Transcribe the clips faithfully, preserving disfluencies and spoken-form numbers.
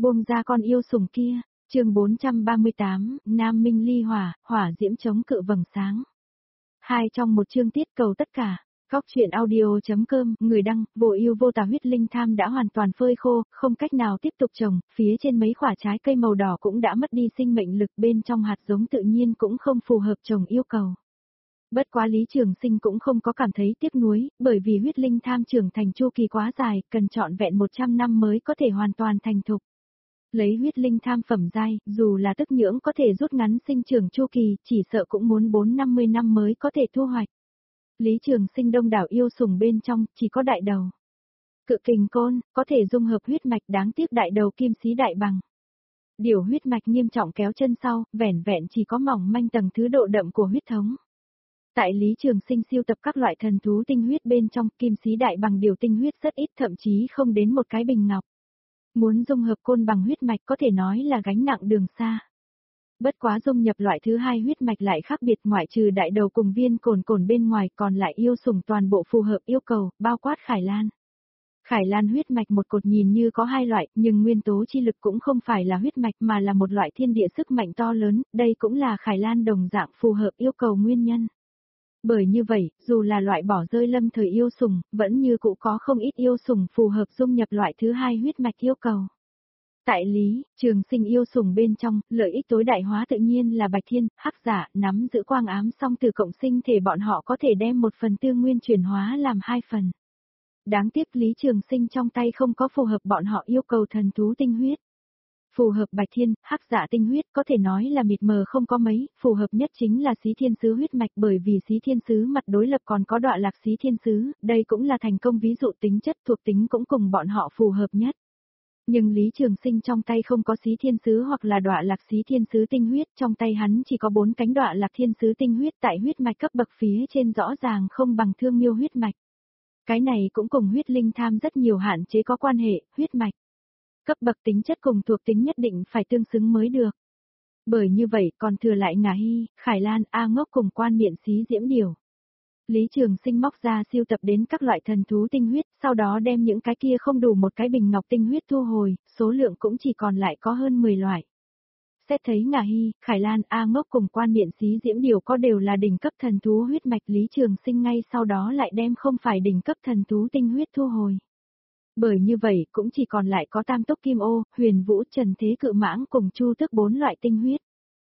Buông ra con yêu sủng kia, chương bốn trăm ba mươi tám, Nam Minh ly hỏa, hỏa diễm chống cự vầng sáng. Hai trong một chương tiết cầu tất cả. Góc truyện audio.com, người đăng, vô ưu vô tà huyết linh tham đã hoàn toàn phơi khô, không cách nào tiếp tục trồng, phía trên mấy quả trái cây màu đỏ cũng đã mất đi sinh mệnh lực, bên trong hạt giống tự nhiên cũng không phù hợp trồng yêu cầu. Bất quá Lý Trường Sinh cũng không có cảm thấy tiếc nuối, bởi vì huyết linh tham trưởng thành chu kỳ quá dài, cần trọn vẹn một trăm năm mới có thể hoàn toàn thành thục. Lấy huyết linh tham phẩm giai, dù là tức nhưỡng có thể rút ngắn sinh trưởng chu kỳ, chỉ sợ cũng muốn bốn năm mươi năm mới có thể thu hoạch. Lý Trường Sinh đông đảo yêu sủng bên trong, chỉ có đại đầu Cự Kình Côn, có thể dung hợp huyết mạch, đáng tiếc đại đầu Kim Xí Đại Bằng. Điều huyết mạch nghiêm trọng kéo chân sau, vẻn vẹn chỉ có mỏng manh tầng thứ độ đậm của huyết thống. Tại Lý Trường Sinh siêu tập các loại thần thú tinh huyết bên trong, Kim Xí Đại Bằng điều tinh huyết rất ít, thậm chí không đến một cái bình ngọc. Muốn dung hợp côn bằng huyết mạch có thể nói là gánh nặng đường xa. Bất quá dung nhập loại thứ hai huyết mạch lại khác biệt, ngoại trừ đại đầu cùng viên cồn cồn bên ngoài, còn lại yêu sủng toàn bộ phù hợp yêu cầu, bao quát Khải Lan. Khải Lan huyết mạch một cột nhìn như có hai loại, nhưng nguyên tố chi lực cũng không phải là huyết mạch mà là một loại thiên địa sức mạnh to lớn, đây cũng là Khải Lan đồng dạng phù hợp yêu cầu nguyên nhân. Bởi như vậy, dù là loại bỏ rơi lâm thời yêu sủng, vẫn như cũ có không ít yêu sủng phù hợp dung nhập loại thứ hai huyết mạch yêu cầu. Tại Lý Trường Sinh yêu sủng bên trong, lợi ích tối đại hóa tự nhiên là Bạch Thiên, Hắc Giả, nắm giữ quang ám song từ cộng sinh thể, bọn họ có thể đem một phần tương nguyên chuyển hóa làm hai phần. Đáng tiếc Lý Trường Sinh trong tay không có phù hợp bọn họ yêu cầu thần thú tinh huyết. Phù hợp Bạch Thiên, Hắc Giả tinh huyết có thể nói là mịt mờ không có mấy, phù hợp nhất chính là Xí Thiên Sứ huyết mạch, bởi vì Xí Thiên Sứ mặt đối lập còn có Đọa Lạc Xí Thiên Sứ, đây cũng là thành công ví dụ, tính chất thuộc tính cũng cùng bọn họ phù hợp nhất. Nhưng Lý Trường Sinh trong tay không có Xí Thiên Sứ hoặc là Đọa Lạc Xí Thiên Sứ tinh huyết, trong tay hắn chỉ có bốn cánh Đọa Lạc Thiên Sứ tinh huyết, tại huyết mạch cấp bậc phía trên rõ ràng không bằng Thương Miêu huyết mạch. Cái này cũng cùng huyết linh tham rất nhiều hạn chế có quan hệ, huyết mạch cấp bậc tính chất cùng thuộc tính nhất định phải tương xứng mới được. Bởi như vậy còn thừa lại Ngà Hy, Khải Lan, A Ngốc cùng Quan Miện Xí Diễm Điểu. Lý Trường Sinh móc ra siêu tập đến các loại thần thú tinh huyết, sau đó đem những cái kia không đủ một cái bình ngọc tinh huyết thu hồi, số lượng cũng chỉ còn lại có hơn mười loại. Xét thấy Ngà Hy, Khải Lan, A Ngốc cùng Quan Miện Xí Diễm Điểu có đều là đỉnh cấp thần thú huyết mạch, Lý Trường Sinh ngay sau đó lại đem không phải đỉnh cấp thần thú tinh huyết thu hồi. Bởi như vậy cũng chỉ còn lại có Tam Tốc Kim Ô, Huyền Vũ, Trần Thế Cự Mãng cùng Chu Tước bốn loại tinh huyết.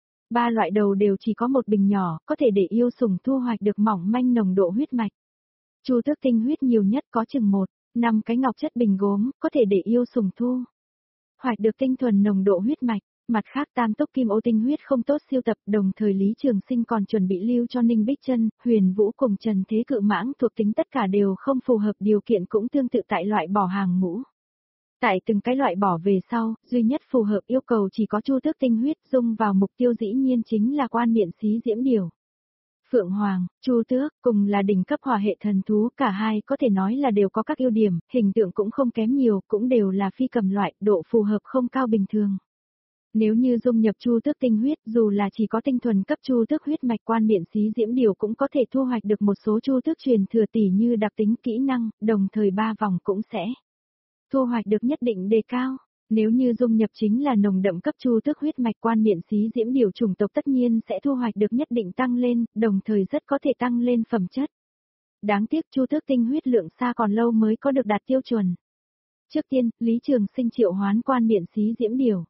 Ba loại đầu đều chỉ có một bình nhỏ, có thể để yêu sủng thu hoạch được mỏng manh nồng độ huyết mạch. Chu Tước tinh huyết nhiều nhất có chừng một, năm cái ngọc chất bình gốm, có thể để yêu sủng thu hoạch được tinh thuần nồng độ huyết mạch. Mặt khác Tam Tốc Kim Ô tinh huyết không tốt siêu tập, đồng thời Lý Trường Sinh còn chuẩn bị lưu cho Ninh Bích Chân, Huyền Vũ cùng Trần Thế Cự Mãng thuộc tính tất cả đều không phù hợp điều kiện, cũng tương tự tại loại bỏ hàng ngũ. Tại từng cái loại bỏ về sau, duy nhất phù hợp yêu cầu chỉ có Chu Tước tinh huyết, dung vào mục tiêu dĩ nhiên chính là Quan Miện Xí Diễm Điểu. Phượng Hoàng, Chu Tước cùng là đỉnh cấp hỏa hệ thần thú, cả hai có thể nói là đều có các ưu điểm, hình tượng cũng không kém nhiều, cũng đều là phi cầm loại, độ phù hợp không cao bình thường. Nếu như dung nhập Chu Tước tinh huyết, dù là chỉ có tinh thuần cấp Chu Tước huyết mạch, Quan Miện Xí Diễm Điểu cũng có thể thu hoạch được một số Chu Tước truyền thừa tỉ như đặc tính, kỹ năng, đồng thời ba vòng cũng sẽ thu hoạch được nhất định đề cao. Nếu như dung nhập chính là nồng đậm cấp Chu Tước huyết mạch, Quan Miện Xí Diễm Điểu chủng tộc tất nhiên sẽ thu hoạch được nhất định tăng lên, đồng thời rất có thể tăng lên phẩm chất. Đáng tiếc Chu Tước tinh huyết lượng xa còn lâu mới có được đạt tiêu chuẩn. Trước tiên, Lý Trường Sinh triệu hoán Quan Miện Xí Diễm Điểu.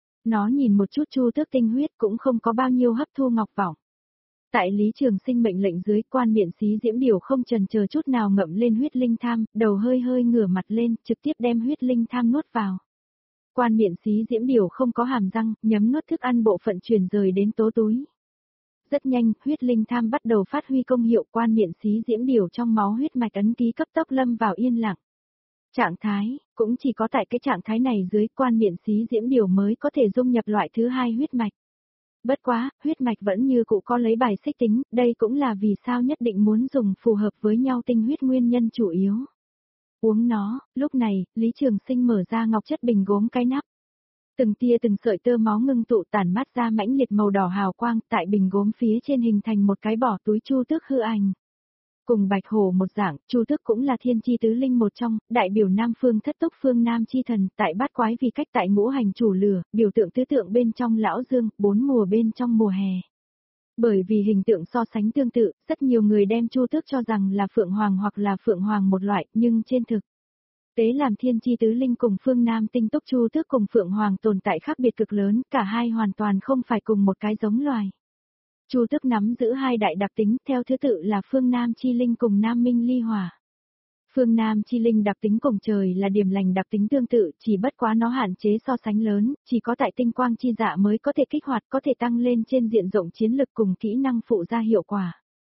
Nó nhìn một chút Chu Tước tinh huyết cũng không có bao nhiêu hấp thu ngọc vọng. Tại Lý Trường Sinh mệnh lệnh dưới, Quan Miện Xí Diễm Điểu không chần chờ chút nào ngậm lên huyết linh tham, đầu hơi hơi ngửa mặt lên, trực tiếp đem huyết linh tham nuốt vào. Quan Miện Xí Diễm Điểu không có hàm răng, nhấm nuốt thức ăn bộ phận truyền rời đến tố túi. Rất nhanh, huyết linh tham bắt đầu phát huy công hiệu, Quan Miện Xí Diễm Điểu trong máu huyết mạch ấn ký cấp tốc lâm vào yên lặng. Trạng thái, cũng chỉ có tại cái trạng thái này dưới, Quan Miện Xí Diễm Điểu mới có thể dung nhập loại thứ hai huyết mạch. Bất quá, huyết mạch vẫn như cũ có lấy bài xích tính, đây cũng là vì sao nhất định muốn dùng phù hợp với nhau tinh huyết nguyên nhân chủ yếu. Uống nó, lúc này, Lý Trường Sinh mở ra ngọc chất bình gốm cái nắp. Từng tia từng sợi tơ máu ngưng tụ tản mát ra mãnh liệt màu đỏ hào quang, tại bình gốm phía trên hình thành một cái bỏ túi Chu Tước hư ảnh. Cùng Bạch Hổ một dạng, Chu Tước cũng là thiên chi tứ linh một trong, đại biểu Nam Phương thất túc phương Nam chi thần, tại bát quái vì cách tại ngũ hành chủ lửa, biểu tượng tứ tượng bên trong lão dương, bốn mùa bên trong mùa hè. Bởi vì hình tượng so sánh tương tự, rất nhiều người đem Chu Tước cho rằng là Phượng Hoàng hoặc là Phượng Hoàng một loại, nhưng trên thực tế làm thiên chi tứ linh cùng phương Nam tinh túc Chu Tước cùng Phượng Hoàng tồn tại khác biệt cực lớn, cả hai hoàn toàn không phải cùng một cái giống loài. Chu Tước nắm giữ hai đại đặc tính, theo thứ tự là phương Nam chi linh cùng Nam Minh ly hỏa. Phương Nam chi linh đặc tính cùng trời là điểm lành đặc tính tương tự, chỉ bất quá nó hạn chế so sánh lớn, chỉ có tại tinh quang chi dạ mới có thể kích hoạt, có thể tăng lên trên diện rộng chiến lực cùng kỹ năng phụ ra hiệu quả.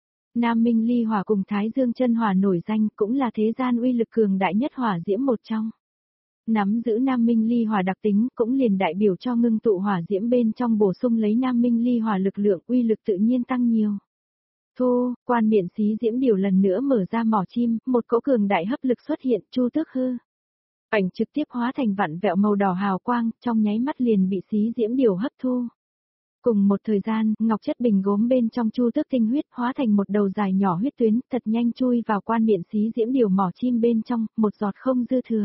Nam Minh ly hỏa cùng Thái Dương chân hỏa nổi danh, cũng là thế gian uy lực cường đại nhất hỏa diễm một trong. Nắm giữ Nam Minh ly hỏa đặc tính, cũng liền đại biểu cho ngưng tụ hỏa diễm bên trong bổ sung lấy Nam Minh ly hỏa lực lượng, uy lực tự nhiên tăng nhiều. Thu, quan miện xí diễm điều lần nữa mở ra mỏ chim, một cỗ cường đại hấp lực xuất hiện, Chu Tước hư ảnh trực tiếp hóa thành vặn vẹo màu đỏ hào quang, trong nháy mắt liền bị xí diễm điều hấp thu. Cùng một thời gian, ngọc chất bình gốm bên trong Chu Tước tinh huyết hóa thành một đầu dài nhỏ huyết tuyến, thật nhanh chui vào quan miện xí diễm điều mỏ chim bên trong, một giọt không dư thừa.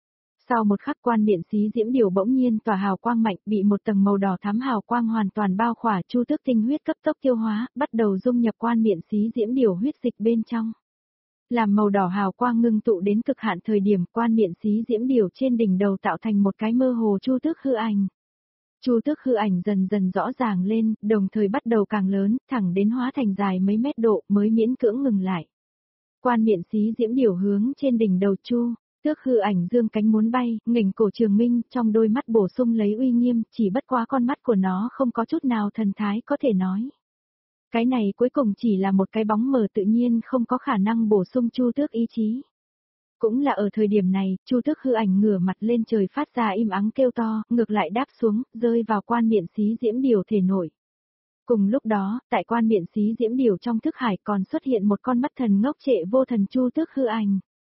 Sau một khắc quan miện xí diễm điều bỗng nhiên tỏa hào quang mạnh, bị một tầng màu đỏ thắm hào quang hoàn toàn bao khỏa, Chu Tước tinh huyết cấp tốc tiêu hóa, bắt đầu dung nhập quan miện xí diễm điều huyết dịch bên trong. Làm màu đỏ hào quang ngưng tụ đến cực hạn thời điểm, quan miện xí diễm điều trên đỉnh đầu tạo thành một cái mơ hồ Chu Tước hư ảnh. Chu Tước hư ảnh dần dần rõ ràng lên, đồng thời bắt đầu càng lớn, thẳng đến hóa thành dài mấy mét độ mới miễn cưỡng ngừng lại. Quan miện xí diễm điều hướng trên đỉnh đầu Chu Tước hư ảnh dương cánh muốn bay, nghỉnh cổ trường minh, trong đôi mắt bổ sung lấy uy nghiêm, chỉ bất quá con mắt của nó không có chút nào thần thái có thể nói. Cái này cuối cùng chỉ là một cái bóng mờ tự nhiên không có khả năng bổ sung Chu Tước ý chí. Cũng là ở thời điểm này, Chu Tước hư ảnh ngửa mặt lên trời phát ra im ắng kêu to, ngược lại đáp xuống, rơi vào quan miện xí diễm điều thể nổi. Cùng lúc đó, tại quan miện xí diễm điều trong thức hải còn xuất hiện một con mắt thần ngốc trệ vô thần Chu Tước hư ảnh.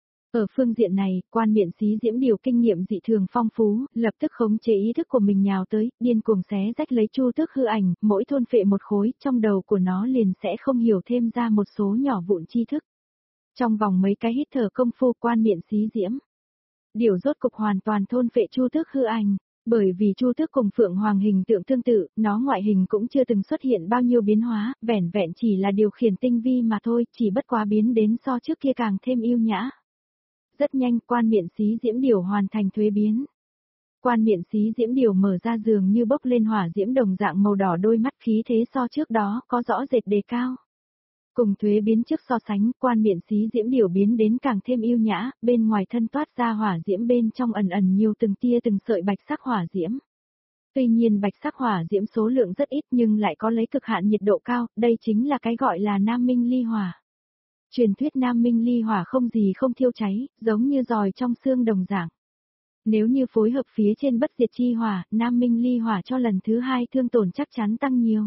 Ở phương diện này, quan miện xí diễm điều kinh nghiệm dị thường phong phú, lập tức khống chế ý thức của mình nhào tới, điên cuồng xé rách lấy Chu Tước hư ảnh, mỗi thôn phệ một khối, trong đầu của nó liền sẽ không hiểu thêm ra một số nhỏ vụn tri thức. Trong vòng mấy cái hít thở công phu quan miện xí diễm điều rốt cục hoàn toàn thôn phệ Chu Tước hư ảnh, bởi vì Chu Tước cùng Phượng Hoàng hình tượng tương tự, nó ngoại hình cũng chưa từng xuất hiện bao nhiêu biến hóa, vẻn vẹn chỉ là điều khiển tinh vi mà thôi, chỉ bất quá biến đến so trước kia càng thêm yêu nhã. Rất nhanh, quan miện xí diễm điều hoàn thành thuế biến. Quan miện xí diễm điều mở ra dường như bốc lên hỏa diễm đồng dạng màu đỏ, đôi mắt khí thế so trước đó có rõ rệt đề cao. Cùng thuế biến trước so sánh, quan miện xí diễm điều biến đến càng thêm yêu nhã, bên ngoài thân toát ra hỏa diễm, bên trong ẩn ẩn nhiều từng tia từng sợi bạch sắc hỏa diễm. Tuy nhiên bạch sắc hỏa diễm số lượng rất ít nhưng lại có lấy cực hạn nhiệt độ cao, đây chính là cái gọi là Nam Minh ly hỏa. Truyền thuyết Nam Minh ly hỏa không gì không thiêu cháy, giống như giòi trong xương đồng dạng. Nếu như phối hợp phía trên bất diệt chi hỏa, Nam Minh ly hỏa cho lần thứ hai thương tổn chắc chắn tăng nhiều.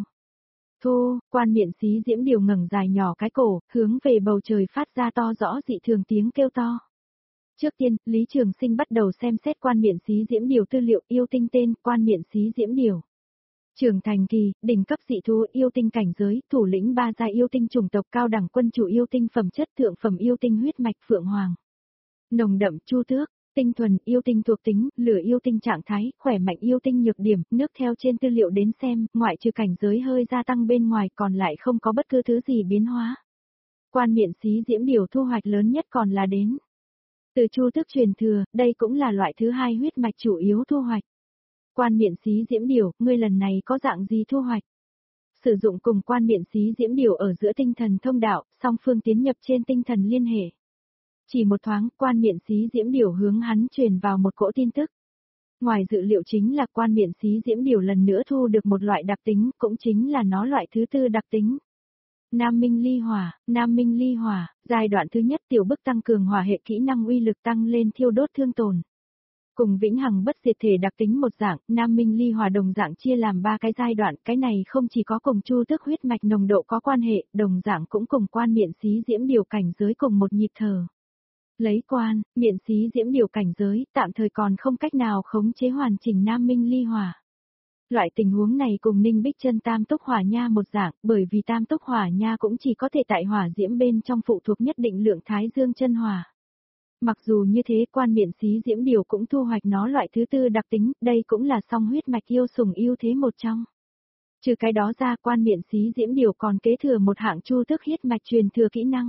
Thu, quan miện xí diễm điều ngẩng dài nhỏ cái cổ, hướng về bầu trời phát ra to rõ dị thường tiếng kêu to. Trước tiên, Lý Trường Sinh bắt đầu xem xét quan miện xí diễm điều tư liệu, yêu tinh tên, quan miện xí diễm điều. Trưởng thành kỳ, đỉnh cấp dị thú, yêu tinh cảnh giới, thủ lĩnh ba gia yêu tinh chủng tộc, cao đẳng quân chủ yêu tinh phẩm chất, thượng phẩm yêu tinh huyết mạch Phượng Hoàng. Nồng đậm Chu Tước, tinh thuần, yêu tinh thuộc tính, lửa yêu tinh trạng thái, khỏe mạnh yêu tinh nhược điểm, nước theo trên tư liệu đến xem, ngoại trừ cảnh giới hơi gia tăng bên ngoài còn lại không có bất cứ thứ gì biến hóa. Quan miện xí diễm điều thu hoạch lớn nhất còn là đến từ Chu Tước truyền thừa, đây cũng là loại thứ hai huyết mạch chủ yếu thu hoạch. Quan miện xí diễm điều, ngươi lần này có dạng gì thu hoạch? Sử dụng cùng quan miện xí diễm điều ở giữa tinh thần thông đạo, song phương tiến nhập trên tinh thần liên hệ. Chỉ một thoáng, quan miện xí diễm điều hướng hắn truyền vào một cỗ tin tức. Ngoài dự liệu chính là quan miện xí diễm điều lần nữa thu được một loại đặc tính, cũng chính là nó loại thứ tư đặc tính. Nam Minh ly hỏa, Nam Minh ly hỏa, giai đoạn thứ nhất tiểu bức tăng cường hỏa hệ kỹ năng uy lực tăng lên thiêu đốt thương tổn. Cùng vĩnh hằng bất diệt thể đặc tính một dạng, Nam Minh ly hỏa đồng dạng chia làm ba cái giai đoạn, cái này không chỉ có cùng Chu Tước huyết mạch nồng độ có quan hệ, đồng dạng cũng cùng quan miện xí diễm điều cảnh giới cùng một nhịp thở. Lấy quan, miện xí diễm điều cảnh giới, tạm thời còn không cách nào khống chế hoàn chỉnh Nam Minh ly hỏa. Loại tình huống này cùng Ninh Bích Chân tam túc hỏa nha một dạng, bởi vì tam túc hỏa nha cũng chỉ có thể tại hỏa diễm bên trong phụ thuộc nhất định lượng thái dương chân hỏa. Mặc dù như thế, quan miện xí diễm điều cũng thu hoạch nó loại thứ tư đặc tính, đây cũng là song huyết mạch yêu sủng ưu thế một trong. Trừ cái đó ra, quan miện xí diễm điều còn kế thừa một hạng chu tước huyết mạch truyền thừa kỹ năng.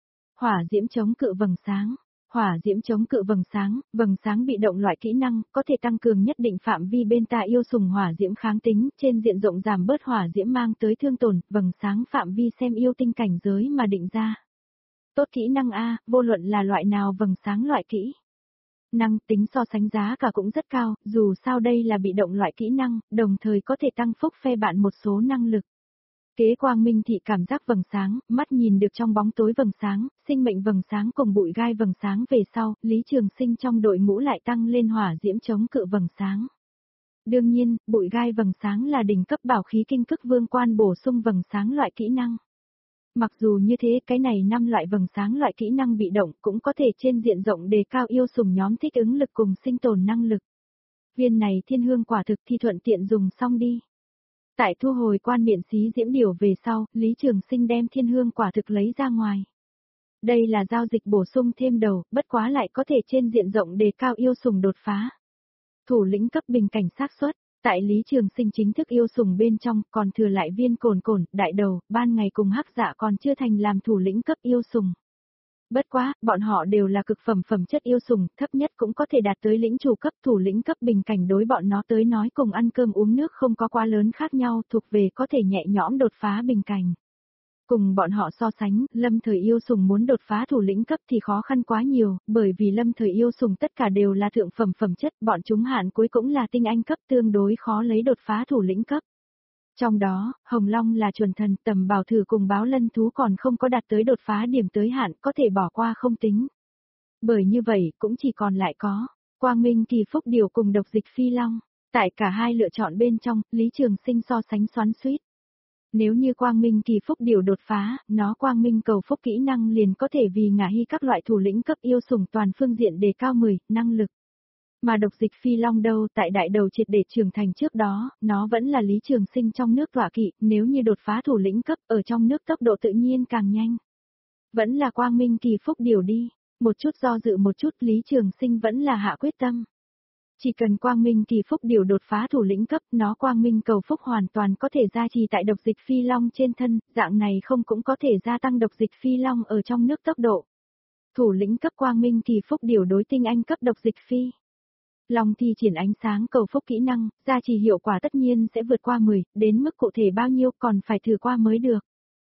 Hỏa diễm chống cự vầng sáng. Hỏa diễm chống cự vầng sáng, vầng sáng bị động loại kỹ năng, có thể tăng cường nhất định phạm vi bên ta yêu sủng hỏa diễm kháng tính, trên diện rộng giảm bớt hỏa diễm mang tới thương tổn, vầng sáng phạm vi xem yêu tinh cảnh giới mà định ra. Tốt kỹ năng A, vô luận là loại nào vầng sáng loại kỹ năng tính so sánh giá cả cũng rất cao, dù sao đây là bị động loại kỹ năng, đồng thời có thể tăng phúc phe bạn một số năng lực. Kế quang minh thị cảm giác vầng sáng, mắt nhìn được trong bóng tối vầng sáng, sinh mệnh vầng sáng cùng bụi gai vầng sáng về sau, Lý Trường Sinh trong đội ngũ lại tăng lên hỏa diễm chống cự vầng sáng. Đương nhiên, bụi gai vầng sáng là đỉnh cấp bảo khí kinh cức vương quan bổ sung vầng sáng loại kỹ năng. Mặc dù như thế, cái này năm loại vầng sáng loại kỹ năng bị động cũng có thể trên diện rộng đề cao yêu sủng nhóm thích ứng lực cùng sinh tồn năng lực. Viên này thiên hương quả thực thì thuận tiện dùng xong đi. Tại thu hồi quan miện xí diễm điều về sau, Lý Trường Sinh đem thiên hương quả thực lấy ra ngoài. Đây là giao dịch bổ sung thêm đầu, bất quá lại có thể trên diện rộng đề cao yêu sủng đột phá. Thủ lĩnh cấp bình cảnh xác suất, tại Lý Trường Sinh chính thức yêu sủng bên trong, còn thừa lại viên cồn cồn, đại đầu, ban ngày cùng hắc dạ còn chưa thành làm thủ lĩnh cấp yêu sủng. Bất quá, bọn họ đều là cực phẩm phẩm chất yêu sủng, thấp nhất cũng có thể đạt tới lĩnh chủ cấp, thủ lĩnh cấp bình cảnh đối bọn nó tới nói cùng ăn cơm uống nước không có quá lớn khác nhau, thuộc về có thể nhẹ nhõm đột phá bình cảnh. Cùng bọn họ so sánh, lâm thời yêu sủng muốn đột phá thủ lĩnh cấp thì khó khăn quá nhiều, bởi vì lâm thời yêu sủng tất cả đều là thượng phẩm phẩm chất, bọn chúng hạn cuối cũng là tinh anh cấp tương đối khó lấy đột phá thủ lĩnh cấp. Trong đó, Hồng Long là chuẩn thần, tầm bảo thử cùng báo lân thú còn không có đạt tới đột phá điểm tới hạn, có thể bỏ qua không tính. Bởi như vậy, cũng chỉ còn lại có, Quang Minh Kỳ Phúc Điều cùng độc dịch Phi Long. Tại cả hai lựa chọn bên trong, Lý Trường Sinh so sánh xoắn xuýt. Nếu như Quang Minh Kỳ Phúc Điều đột phá, nó Quang Minh cầu phúc kỹ năng liền có thể vì ngả hy các loại thủ lĩnh cấp yêu sủng toàn phương diện đề cao mười, năng lực. Mà độc dịch Phi Long đâu, tại đại đầu triệt để trưởng thành trước đó, nó vẫn là Lý Trường Sinh trong nước tọa kỵ, nếu như đột phá thủ lĩnh cấp ở trong nước tốc độ tự nhiên càng nhanh. Vẫn là Quang Minh Kỳ Phúc Điều đi, một chút do dự một chút Lý Trường Sinh vẫn là hạ quyết tâm. Chỉ cần Quang Minh Kỳ Phúc Điều đột phá thủ lĩnh cấp, nó Quang Minh cầu phúc hoàn toàn có thể gia trì tại độc dịch Phi Long trên thân, dạng này không cũng có thể gia tăng độc dịch Phi Long ở trong nước tốc độ. Thủ lĩnh cấp Quang Minh Kỳ Phúc Điều đối tinh anh cấp độc dịch Phi Long thi triển ánh sáng cầu phúc kỹ năng, gia trì hiệu quả tất nhiên sẽ vượt qua mười, đến mức cụ thể bao nhiêu còn phải thử qua mới được.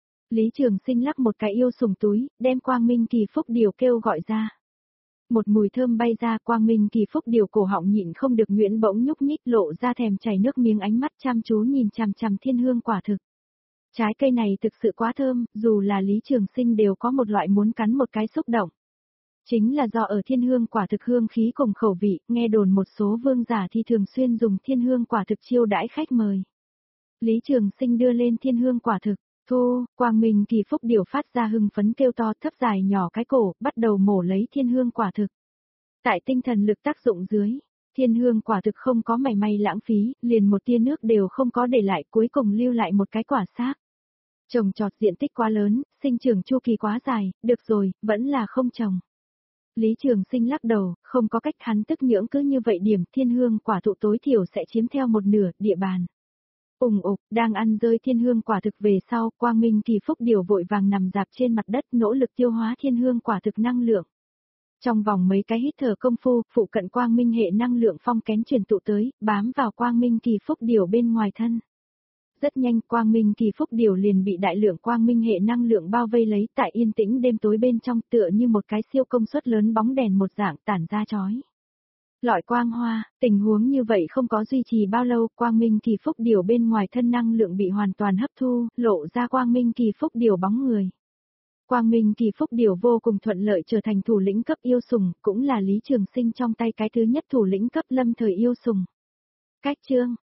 Lý Trường Sinh lắc một cái yêu sủng túi, đem Quang Minh Kỳ Phúc Điều kêu gọi ra. Một mùi thơm bay ra, Quang Minh Kỳ Phúc Điều cổ họng nhịn không được nhuyễn bỗng nhúc nhích lộ ra thèm chảy nước miếng, ánh mắt chăm chú nhìn chằm chằm thiên hương quả thực. Trái cây này thực sự quá thơm, dù là Lý Trường Sinh đều có một loại muốn cắn một cái xúc động. Chính là do ở thiên hương quả thực hương khí cùng khẩu vị, nghe đồn một số vương giả thì thường xuyên dùng thiên hương quả thực chiêu đãi khách mời. Lý Trường Sinh đưa lên thiên hương quả thực, thu, Quang Minh Kỳ Phúc Điều phát ra hưng phấn kêu to, thấp dài nhỏ cái cổ, bắt đầu mổ lấy thiên hương quả thực. Tại tinh thần lực tác dụng dưới, thiên hương quả thực không có mảy may lãng phí, liền một tia nước đều không có để lại, cuối cùng lưu lại một cái quả xác. Trồng trọt diện tích quá lớn, sinh trưởng chu kỳ quá dài, được rồi, vẫn là không trồng. Lý Trường Sinh lắc đầu, không có cách, hắn tức nhưỡng cứ như vậy điểm thiên hương quả thụ tối thiểu sẽ chiếm theo một nửa địa bàn. Ùng ục, đang ăn rơi thiên hương quả thực về sau, Quang Minh Kỳ Phúc Điều vội vàng nằm dạp trên mặt đất nỗ lực tiêu hóa thiên hương quả thực năng lượng. Trong vòng mấy cái hít thở công phu, phụ cận Quang Minh hệ năng lượng phong kén truyền tụ tới, bám vào Quang Minh Kỳ Phúc Điều bên ngoài thân. Rất nhanh, Quang Minh Kỳ Phúc Điều liền bị đại lượng Quang Minh hệ năng lượng bao vây lấy, tại yên tĩnh đêm tối bên trong, tựa như một cái siêu công suất lớn bóng đèn một dạng tản ra chói lọi quang hoa. Tình huống như vậy không có duy trì bao lâu, Quang Minh Kỳ Phúc Điều bên ngoài thân năng lượng bị hoàn toàn hấp thu, lộ ra Quang Minh Kỳ Phúc Điều bóng người. Quang Minh Kỳ Phúc Điều vô cùng thuận lợi trở thành thủ lĩnh cấp yêu sủng, cũng là Lý Trường Sinh trong tay cái thứ nhất thủ lĩnh cấp lâm thời yêu sủng. Cách chương